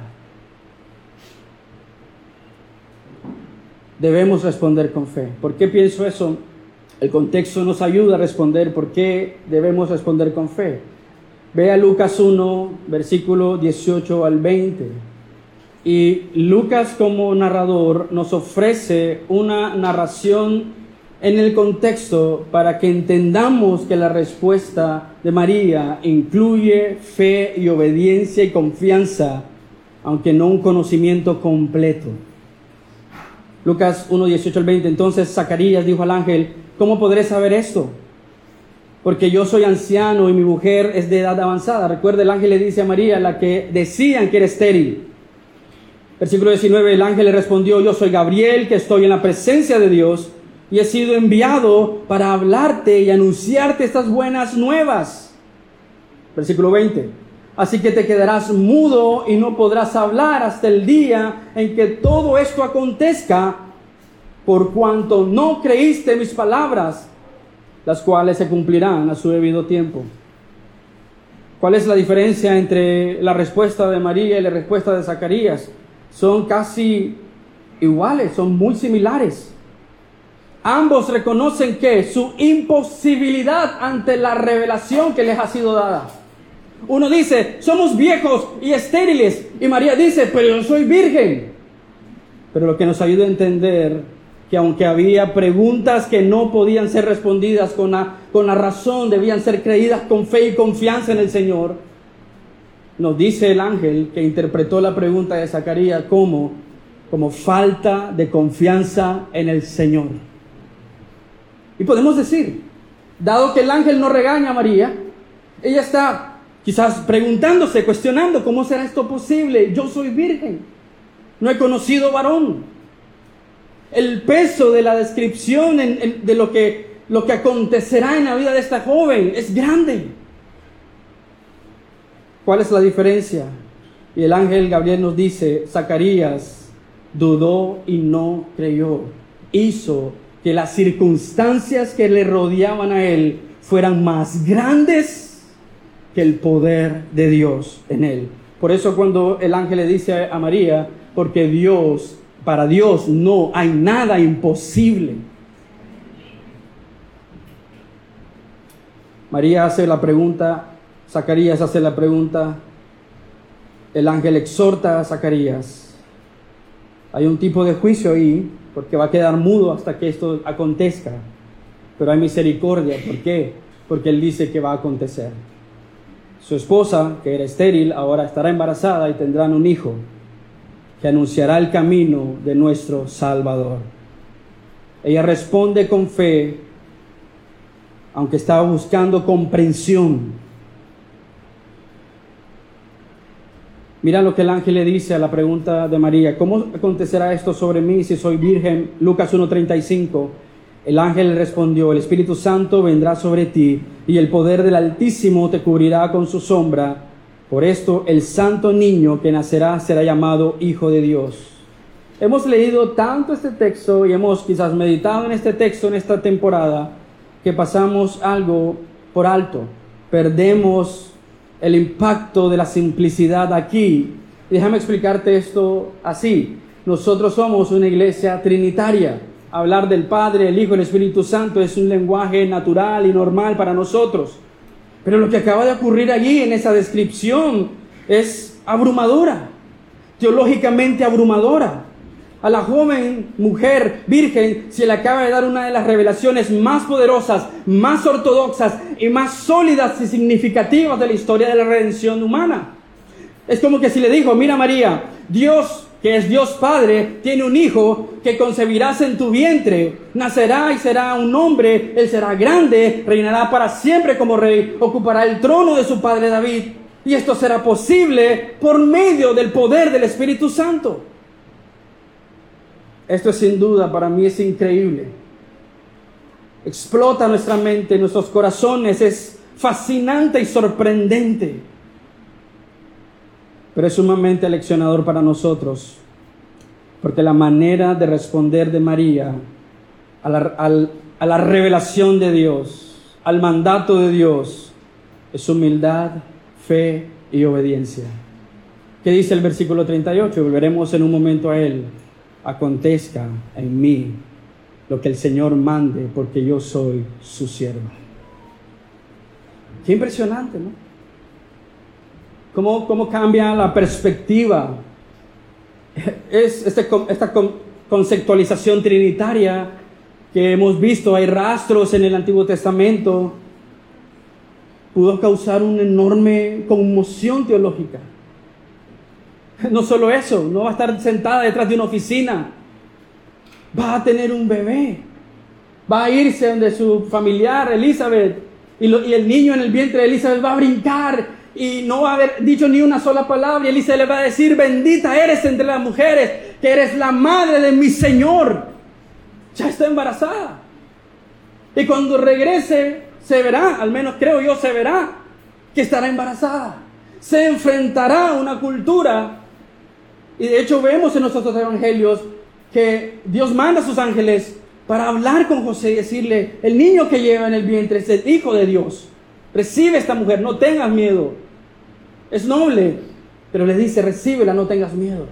Debemos responder con fe. ¿Por qué pienso eso? El contexto nos ayuda a responder por qué debemos responder con fe. Ve a Lucas uno, versículo dieciocho al veinte. Y Lucas como narrador nos ofrece una narración en el contexto para que entendamos que la respuesta de María incluye fe y obediencia y confianza, aunque no un conocimiento completo. Lucas uno, dieciocho al veinte. Entonces Zacarías dijo al ángel: ¿cómo podré saber esto? Porque yo soy anciano y mi mujer es de edad avanzada. Recuerda, el ángel le dice a María, la que decían que era estéril. Versículo diecinueve, el ángel le respondió: yo soy Gabriel, que estoy en la presencia de Dios, y he sido enviado para hablarte y anunciarte estas buenas nuevas. Versículo veinte, así que te quedarás mudo y no podrás hablar hasta el día en que todo esto acontezca, por cuanto no creíste mis palabras, las cuales se cumplirán a su debido tiempo. ¿Cuál es la diferencia entre la respuesta de María y la respuesta de Zacarías? Son casi iguales, son muy similares. Ambos reconocen que su imposibilidad ante la revelación que les ha sido dada. Uno dice, somos viejos y estériles. Y María dice, pero yo soy virgen. Pero lo que nos ayuda a entender que aunque había preguntas que no podían ser respondidas con la, con la razón, debían ser creídas con fe y confianza en el Señor, nos dice el ángel que interpretó la pregunta de Zacarías como, como falta de confianza en el Señor. Y podemos decir, dado que el ángel no regaña a María, ella está quizás preguntándose, cuestionando, ¿cómo será esto posible? Yo soy virgen, no he conocido varón. El peso de la descripción en, en, de lo que, lo que acontecerá en la vida de esta joven es grande. ¿Cuál es la diferencia? Y el ángel Gabriel nos dice, Zacarías dudó y no creyó. Hizo que las circunstancias que le rodeaban a él fueran más grandes que el poder de Dios en él. Por eso cuando el ángel le dice a María, porque Dios, para Dios no hay nada imposible. María hace la pregunta, Zacarías hace la pregunta, el ángel exhorta a Zacarías. Hay un tipo de juicio ahí, porque va a quedar mudo hasta que esto acontezca. Pero hay misericordia. ¿Por qué? Porque él dice que va a acontecer. Su esposa, que era estéril, ahora estará embarazada y tendrán un hijo que anunciará el camino de nuestro Salvador. Ella responde con fe, aunque estaba buscando comprensión. Mira lo que el ángel le dice a la pregunta de María. ¿Cómo acontecerá esto sobre mí si soy virgen? Lucas uno treinta y cinco. El ángel le respondió, el Espíritu Santo vendrá sobre ti y el poder del Altísimo te cubrirá con su sombra. Por esto el santo niño que nacerá será llamado Hijo de Dios. Hemos leído tanto este texto y hemos quizás meditado en este texto en esta temporada que pasamos algo por alto. Perdemos el impacto de la simplicidad aquí. Déjame explicarte esto así. Nosotros somos una iglesia trinitaria. Hablar del Padre, el Hijo y el Espíritu Santo es un lenguaje natural y normal para nosotros. Pero lo que acaba de ocurrir allí en esa descripción es abrumadora, teológicamente abrumadora. A la joven mujer virgen se le acaba de dar una de las revelaciones más poderosas, más ortodoxas y más sólidas y significativas de la historia de la redención humana. Es como que si le dijo, mira María, Dios, que es Dios Padre, tiene un hijo que concebirás en tu vientre, nacerá y será un hombre, él será grande, reinará para siempre como rey, ocupará el trono de su padre David, y esto será posible por medio del poder del Espíritu Santo. Esto es sin duda, para mí es increíble. Explota nuestra mente, nuestros corazones, es fascinante y sorprendente. Pero es sumamente leccionador para nosotros, porque la manera de responder de María a la, al, a la revelación de Dios, al mandato de Dios, es humildad, fe y obediencia. ¿Qué dice el versículo treinta y ocho? Volveremos en un momento a él. Acontezca en mí lo que el Señor mande, porque yo soy su sierva. Qué impresionante, ¿no? ¿Cómo, cómo cambia la perspectiva? Es este, esta conceptualización trinitaria que hemos visto, hay rastros en el Antiguo Testamento, pudo causar una enorme conmoción teológica. No solo eso, no va a estar sentada detrás de una oficina, va a tener un bebé, va a irse donde su familiar Elizabeth y, lo, y el niño en el vientre de Elizabeth va a brincar y no va a haber dicho ni una sola palabra, y Elizabeth le va a decir, bendita eres entre las mujeres, que eres la madre de mi Señor. Ya está embarazada, y cuando regrese se verá, al menos creo yo, se verá que estará embarazada, se enfrentará a una cultura. Y de hecho vemos en nuestros evangelios que Dios manda a sus ángeles para hablar con José y decirle, el niño que lleva en el vientre es el Hijo de Dios. Recibe esta mujer, no tengas miedo. Es noble, pero le dice, recíbela, no tengas miedo.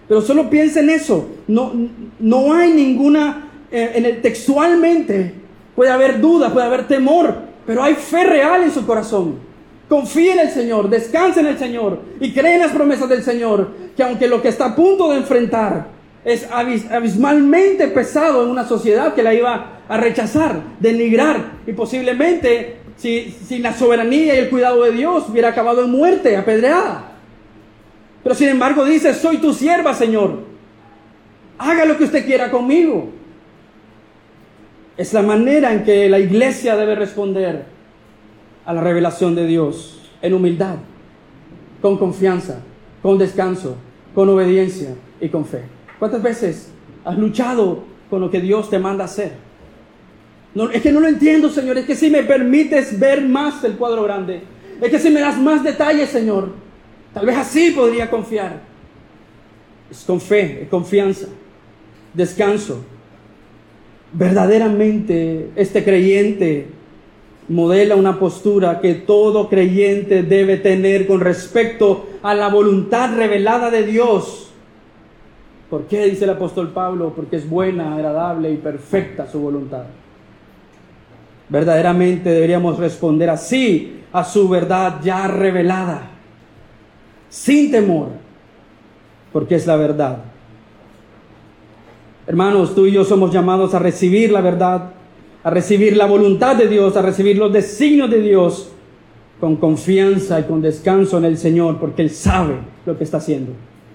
Pero solo piensa en eso. No, no hay ninguna, eh, en el, textualmente puede haber duda, puede haber temor, pero hay fe real en su corazón. Confía en el Señor, descansa en el Señor y cree en las promesas del Señor, que aunque lo que está a punto de enfrentar es abis, abismalmente pesado en una sociedad que la iba a rechazar, denigrar, y posiblemente si, sin la soberanía y el cuidado de Dios hubiera acabado en muerte, apedreada. Pero sin embargo dice: soy tu sierva, Señor, haga lo que usted quiera conmigo. Es la manera en que la iglesia debe responder a la revelación de Dios, en humildad, con confianza, con descanso, con obediencia y con fe. ¿Cuántas veces has luchado con lo que Dios te manda hacer? No, es que no lo entiendo, Señor. Es que si me permites ver más el cuadro grande, es que si me das más detalles, Señor, tal vez así podría confiar. Es con fe, es confianza, descanso. Verdaderamente este creyente modela una postura que todo creyente debe tener con respecto a la voluntad revelada de Dios. ¿Por qué? Dice el apóstol Pablo: porque es buena, agradable y perfecta su voluntad. Verdaderamente deberíamos responder así a su verdad ya revelada, sin temor, porque es la verdad. Hermanos, tú y yo somos llamados a recibir la verdad, a recibir la voluntad de Dios, a recibir los designios de Dios con confianza y con descanso en el Señor, porque Él sabe lo que está haciendo.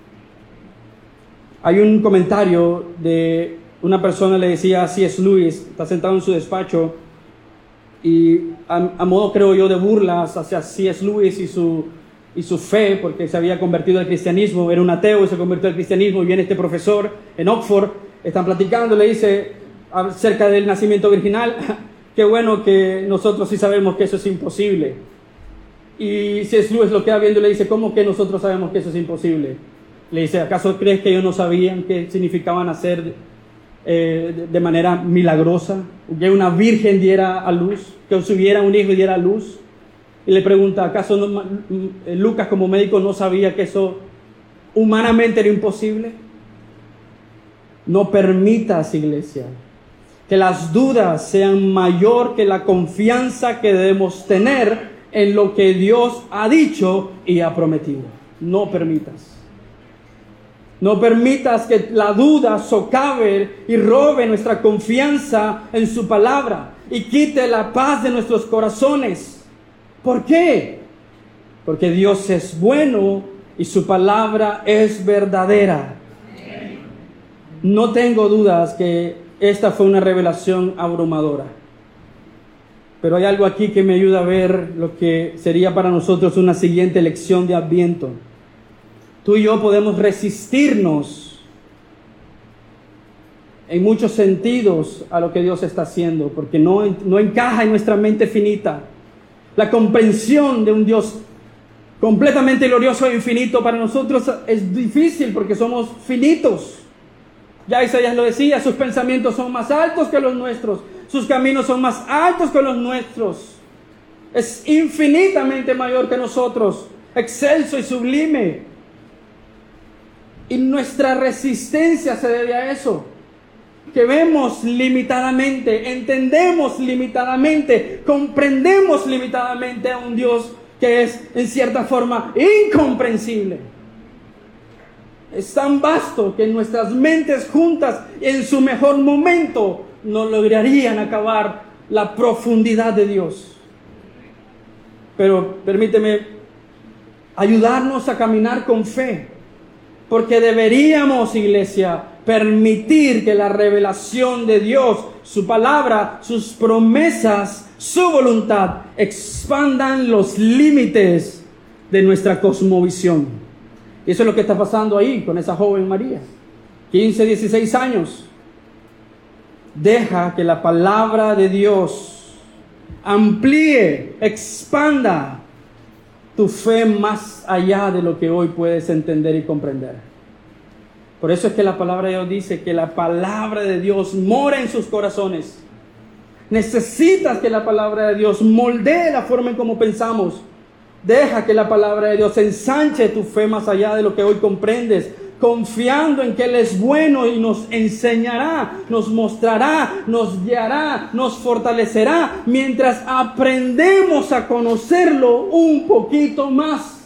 Hay un comentario de una persona, le decía a C S Lewis, está sentado en su despacho, y a, a modo, creo yo, de burlas hacia C S Lewis y su, y su fe, porque se había convertido al cristianismo, era un ateo y se convirtió al cristianismo, y viene este profesor en Oxford, están platicando, le dice acerca del nacimiento virginal: qué bueno que nosotros sí sabemos que eso es imposible. Y C S Lewis lo queda viendo y le dice: ¿cómo que nosotros sabemos que eso es imposible? Le dice: ¿acaso crees que ellos no sabían qué significaba nacer eh, de manera milagrosa? Que una virgen diera a luz, que hubiera un hijo y diera a luz. Y le pregunta: ¿acaso no, Lucas como médico no sabía que eso humanamente era imposible? No permitas, iglesia, que las dudas sean mayor que la confianza que debemos tener en lo que Dios ha dicho y ha prometido. No permitas. No permitas que la duda socave y robe nuestra confianza en su palabra y quite la paz de nuestros corazones. ¿Por qué? Porque Dios es bueno y su palabra es verdadera. No tengo dudas que esta fue una revelación abrumadora. Pero hay algo aquí que me ayuda a ver lo que sería para nosotros una siguiente lección de Adviento. Tú y yo podemos resistirnos en muchos sentidos a lo que Dios está haciendo, porque no, no encaja en nuestra mente finita. La comprensión de un Dios completamente glorioso e infinito para nosotros es difícil porque somos finitos. Ya Isaías lo decía: sus pensamientos son más altos que los nuestros, sus caminos son más altos que los nuestros. Es infinitamente mayor que nosotros, excelso y sublime. Y nuestra resistencia se debe a eso, que vemos limitadamente, entendemos limitadamente, comprendemos limitadamente a un Dios que es en cierta forma incomprensible. Es tan vasto que nuestras mentes juntas en su mejor momento no lograrían acabar la profundidad de Dios. Pero permíteme ayudarnos a caminar con fe, porque deberíamos, iglesia, permitir que la revelación de Dios, su palabra, sus promesas, su voluntad expandan los límites de nuestra cosmovisión. Y eso es lo que está pasando ahí con esa joven María, quince, dieciséis años. Deja que la palabra de Dios amplíe, expanda tu fe más allá de lo que hoy puedes entender y comprender. Por eso es que la palabra de Dios dice que la palabra de Dios mora en sus corazones. Necesitas que la palabra de Dios moldee la forma en cómo pensamos. Deja que la palabra de Dios ensanche tu fe más allá de lo que hoy comprendes. confiando en que Él es bueno y nos enseñará, nos mostrará, nos guiará, nos fortalecerá, mientras aprendemos a conocerlo un poquito más.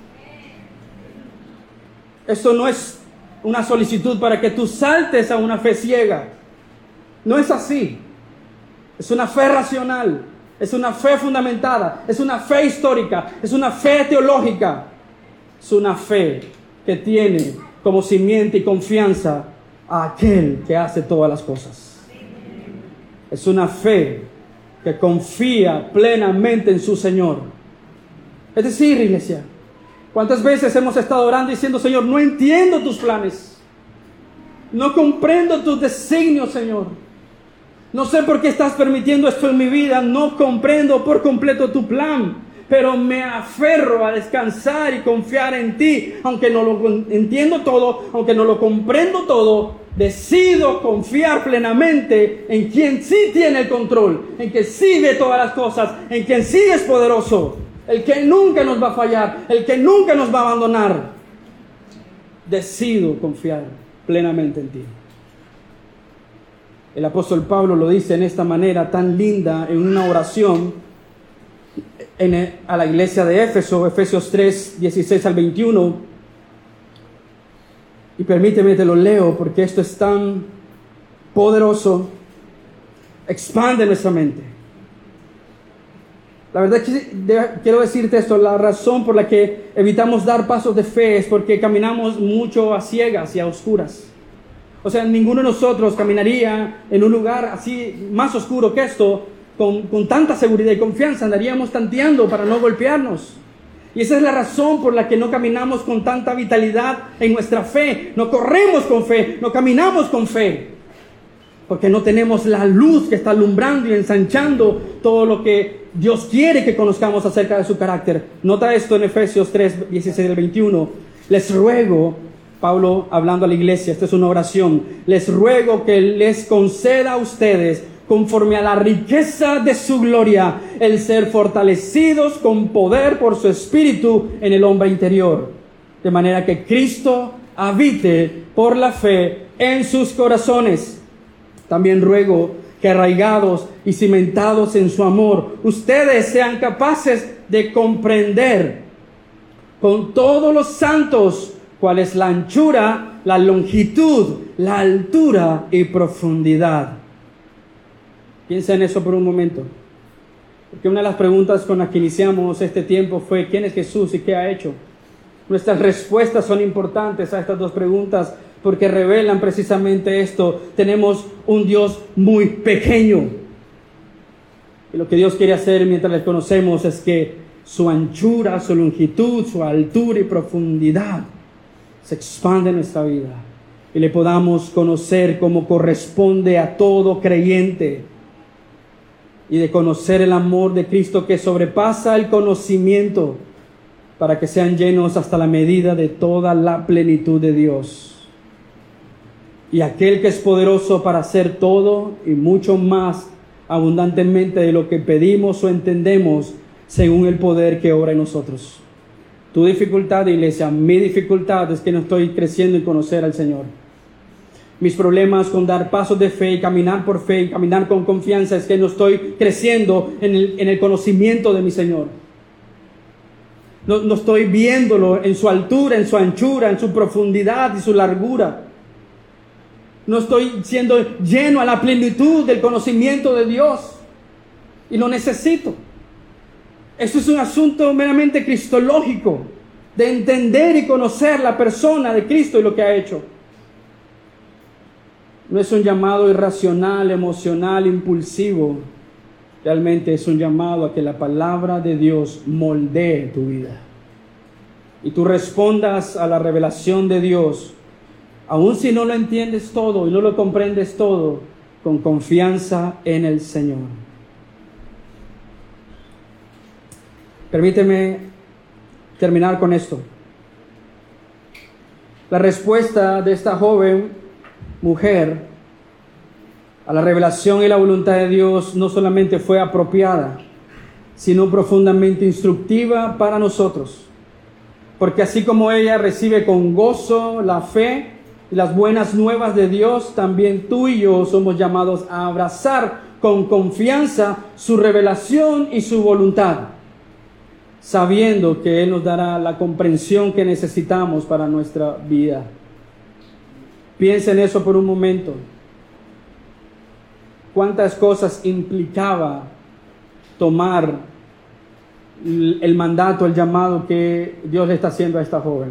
Esto no es una solicitud para que tú saltes a una fe ciega. No es así. Es una fe racional, es una fe fundamentada, es una fe histórica, es una fe teológica. Es una fe que tiene como simiente y confianza a aquel que hace todas las cosas. Es una fe que confía plenamente en su Señor. Es decir, iglesia, ¿cuántas veces hemos estado orando diciendo: Señor, no entiendo tus planes, no comprendo tus designios, Señor, no sé por qué estás permitiendo esto en mi vida, no comprendo por completo tu plan, pero me aferro a descansar y confiar en ti, aunque no lo entiendo todo, aunque no lo comprendo todo, decido confiar plenamente en quien sí tiene el control, en que sí ve todas las cosas, en quien sí es poderoso, el que nunca nos va a fallar, el que nunca nos va a abandonar. Decido confiar plenamente en ti. El apóstol Pablo lo dice en esta manera tan linda en una oración en el, a la iglesia de Éfeso, Efesios tres, dieciséis al veintiuno. Y permíteme te lo leo porque esto es tan poderoso, expande nuestra mente. La verdad es que quiero decirte esto: la razón por la que evitamos dar pasos de fe es porque caminamos mucho a ciegas y a oscuras. O sea, ninguno de nosotros caminaría en un lugar así más oscuro que esto con, con tanta seguridad y confianza. Andaríamos tanteando para no golpearnos. Y esa es la razón por la que no caminamos con tanta vitalidad en nuestra fe. No corremos con fe, no caminamos con fe. Porque no tenemos la luz que está alumbrando y ensanchando todo lo que Dios quiere que conozcamos acerca de su carácter. Nota esto en Efesios tres, dieciséis al veintiuno. Les ruego, Pablo hablando a la iglesia, esta es una oración, les ruego que les conceda a ustedes, conforme a la riqueza de su gloria, el ser fortalecidos con poder por su espíritu en el hombre interior, de manera que Cristo habite por la fe en sus corazones. También ruego que arraigados y cimentados en su amor, ustedes sean capaces de comprender con todos los santos cuál es la anchura, la longitud, la altura y profundidad. Piensa en eso por un momento. Porque una de las preguntas con las que iniciamos este tiempo fue: ¿quién es Jesús y qué ha hecho? Nuestras respuestas son importantes a estas dos preguntas porque revelan precisamente esto. Tenemos un Dios muy pequeño. Y lo que Dios quiere hacer mientras le conocemos es que su anchura, su longitud, su altura y profundidad se expande en nuestra vida y le podamos conocer como corresponde a todo creyente, y de conocer el amor de Cristo que sobrepasa el conocimiento, para que sean llenos hasta la medida de toda la plenitud de Dios. Y aquel que es poderoso para hacer todo y mucho más abundantemente de lo que pedimos o entendemos, según el poder que obra en nosotros. Tu dificultad, iglesia, mi dificultad es que no estoy creciendo en conocer al Señor. Mis problemas con dar pasos de fe y caminar por fe y caminar con confianza es que no estoy creciendo en el, en el conocimiento de mi Señor. No, no estoy viéndolo en su altura, en su anchura, en su profundidad y su largura. No estoy siendo lleno a la plenitud del conocimiento de Dios. Y lo necesito. Esto es un asunto meramente cristológico, de entender y conocer la persona de Cristo y lo que ha hecho. No es un llamado irracional, emocional, impulsivo. Realmente es un llamado a que la palabra de Dios moldee tu vida. Y tú respondas a la revelación de Dios, aun si no lo entiendes todo y no lo comprendes todo, con confianza en el Señor. Permíteme terminar con esto. La respuesta de esta joven mujer a la revelación y la voluntad de Dios no solamente fue apropiada, sino profundamente instructiva para nosotros. Porque así como ella recibe con gozo la fe y las buenas nuevas de Dios, también tú y yo somos llamados a abrazar con confianza su revelación y su voluntad, sabiendo que Él nos dará la comprensión que necesitamos para nuestra vida. Piensa en eso por un momento. ¿Cuántas cosas implicaba tomar el mandato, el llamado que Dios le está haciendo a esta joven?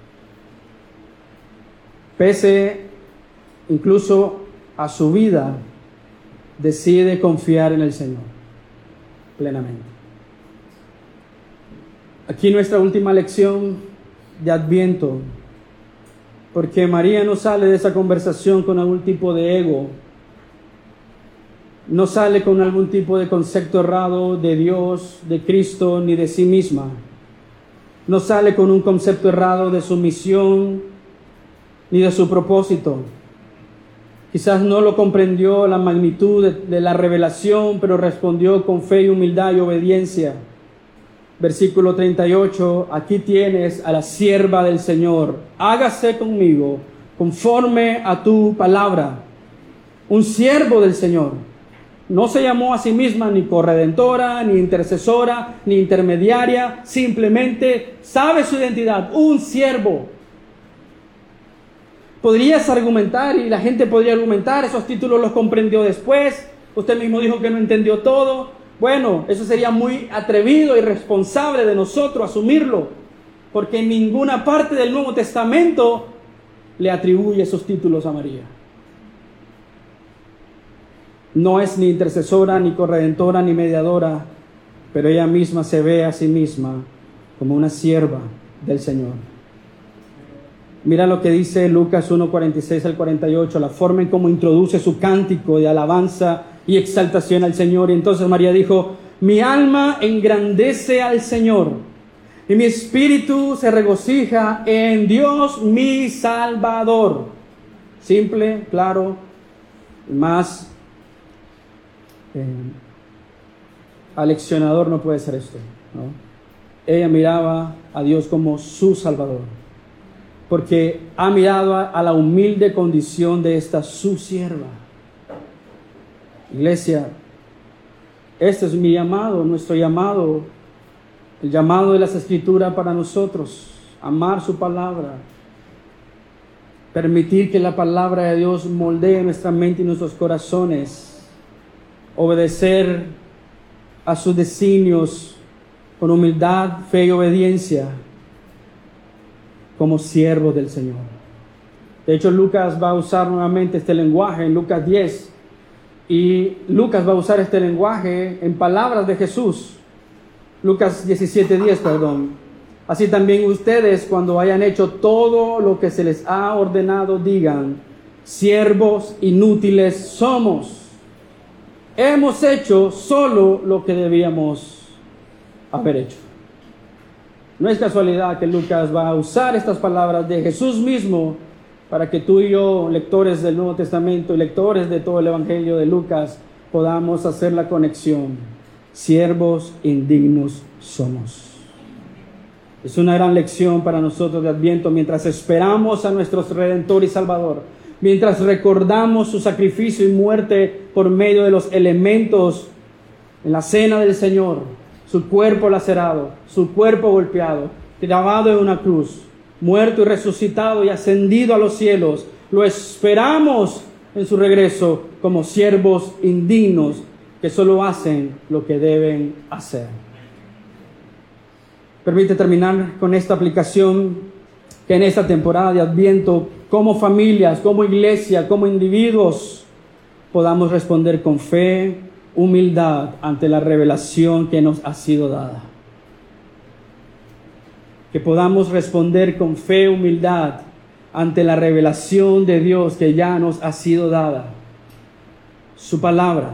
Pese incluso a su vida, decide confiar en el Señor plenamente. Aquí nuestra última lección de Adviento, porque María no sale de esa conversación con algún tipo de ego, no sale con algún tipo de concepto errado de Dios, de Cristo, ni de sí misma. No sale con un concepto errado de su misión, ni de su propósito. Quizás no lo comprendió la magnitud de, de la revelación, pero respondió con fe y humildad y obediencia. Versículo treinta y ocho, aquí tienes a la sierva del Señor, hágase conmigo conforme a tu palabra. Un siervo del Señor. No se llamó a sí misma ni corredentora, ni intercesora, ni intermediaria, simplemente sabe su identidad, un siervo. Podrías argumentar, y la gente podría argumentar, esos títulos los comprendió después, usted mismo dijo que no entendió todo. Bueno, eso sería muy atrevido y irresponsable de nosotros asumirlo, porque en ninguna parte del Nuevo Testamento le atribuye esos títulos a María. No es ni intercesora, ni corredentora, ni mediadora, pero ella misma se ve a sí misma como una sierva del Señor. Mira lo que dice Lucas uno, cuarenta y seis al cuarenta y ocho, la forma en cómo introduce su cántico de alabanza y exaltación al Señor. Y entonces María dijo, mi alma engrandece al Señor, y mi espíritu se regocija en Dios mi Salvador. Simple, claro, más eh, aleccionador no puede ser esto, ¿no? Ella miraba a Dios como su Salvador, porque ha mirado a, a la humilde condición de esta su sierva. Iglesia, este es mi llamado, nuestro llamado, el llamado de las Escrituras para nosotros, amar su palabra, permitir que la palabra de Dios moldee nuestra mente y nuestros corazones, obedecer a sus designios con humildad, fe y obediencia, como siervos del Señor. De hecho, Lucas va a usar nuevamente este lenguaje en Lucas diez, y Lucas va a usar este lenguaje en palabras de Jesús. Lucas diecisiete diez, perdón. Así también ustedes, cuando hayan hecho todo lo que se les ha ordenado, digan, siervos inútiles somos. Hemos hecho solo lo que debíamos haber hecho. No es casualidad que Lucas va a usar estas palabras de Jesús mismo para que tú y yo, lectores del Nuevo Testamento y lectores de todo el Evangelio de Lucas, podamos hacer la conexión. Siervos indignos somos. Es una gran lección para nosotros de Adviento mientras esperamos a nuestro Redentor y Salvador, mientras recordamos su sacrificio y muerte por medio de los elementos en la cena del Señor, su cuerpo lacerado, su cuerpo golpeado, clavado en una cruz, muerto y resucitado y ascendido a los cielos. Lo esperamos en su regreso como siervos indignos que solo hacen lo que deben hacer. Permite terminar con esta aplicación, que en esta temporada de Adviento, como familias, como iglesia, como individuos, podamos responder con fe, humildad ante la revelación que nos ha sido dada. Que podamos responder con fe, humildad ante la revelación de Dios que ya nos ha sido dada. Su palabra.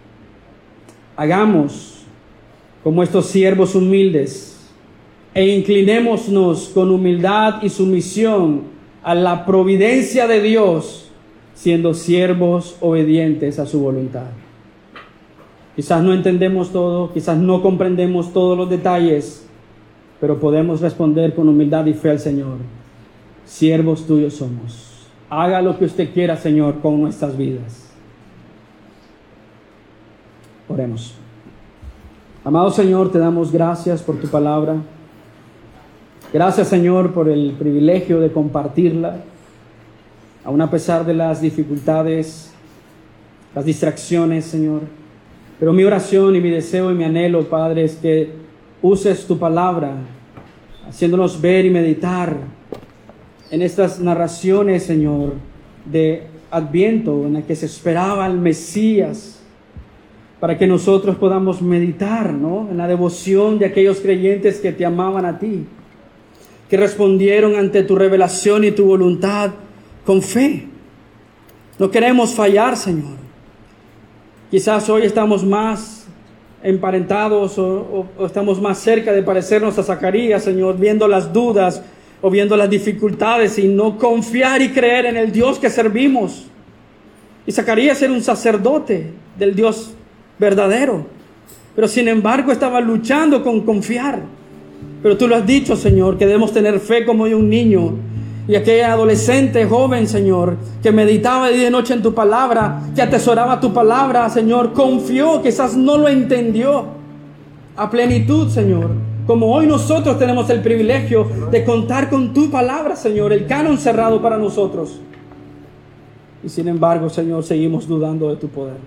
Hagamos como estos siervos humildes e inclinémonos con humildad y sumisión a la providencia de Dios, siendo siervos obedientes a su voluntad. Quizás no entendemos todo, quizás no comprendemos todos los detalles, pero podemos responder con humildad y fe al Señor: siervos tuyos somos. Haga lo que usted quiera, Señor, con nuestras vidas. Oremos. Amado Señor, te damos gracias por tu palabra. Gracias, Señor, por el privilegio de compartirla, aun a pesar de las dificultades, las distracciones, Señor. Pero mi oración y mi deseo y mi anhelo, Padre, es que uses tu palabra, haciéndonos ver y meditar en estas narraciones, Señor, de Adviento, en la que se esperaba el Mesías, para que nosotros podamos meditar, ¿no?, en la devoción de aquellos creyentes que te amaban a ti, que respondieron ante tu revelación y tu voluntad con fe. No queremos fallar, Señor. Quizás hoy estamos más emparentados o, o, o estamos más cerca de parecernos a Zacarías, Señor, viendo las dudas o viendo las dificultades y no confiar y creer en el Dios que servimos. Y Zacarías era un sacerdote del Dios verdadero, pero sin embargo estaba luchando con confiar. Pero tú lo has dicho, Señor, que debemos tener fe como de un niño. Y aquel adolescente joven, Señor, que meditaba de día y de noche en tu palabra, que atesoraba tu palabra, Señor, confió, quizás no lo entendió a plenitud, Señor. Como hoy nosotros tenemos el privilegio de contar con tu palabra, Señor, el canon cerrado para nosotros. Y sin embargo, Señor, seguimos dudando de tu poder.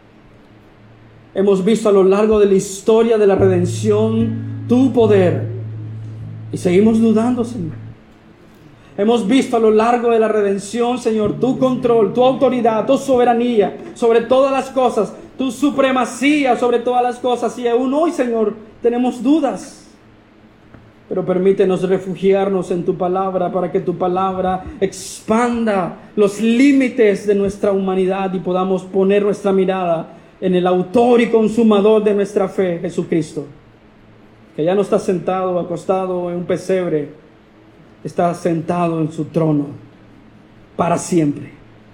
Hemos visto a lo largo de la historia de la redención tu poder y seguimos dudando, Señor. Hemos visto a lo largo de la redención, Señor, tu control, tu autoridad, tu soberanía sobre todas las cosas, tu supremacía sobre todas las cosas. Y aún hoy, Señor, tenemos dudas. Pero permítenos refugiarnos en tu palabra para que tu palabra expanda los límites de nuestra humanidad y podamos poner nuestra mirada en el autor y consumador de nuestra fe, Jesucristo, que ya no está sentado, acostado en un pesebre, está sentado en su trono para siempre.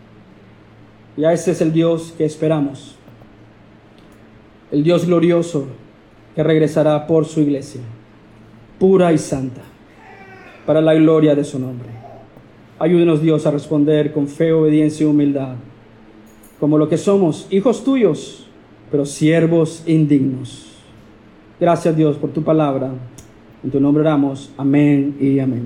Y a ese es el Dios que esperamos, el Dios glorioso que regresará por su iglesia, pura y santa, para la gloria de su nombre. Ayúdenos, Dios, a responder con fe, obediencia y humildad, como lo que somos, hijos tuyos, pero siervos indignos. Gracias, Dios, por tu palabra. En tu nombre oramos. Amén y amén.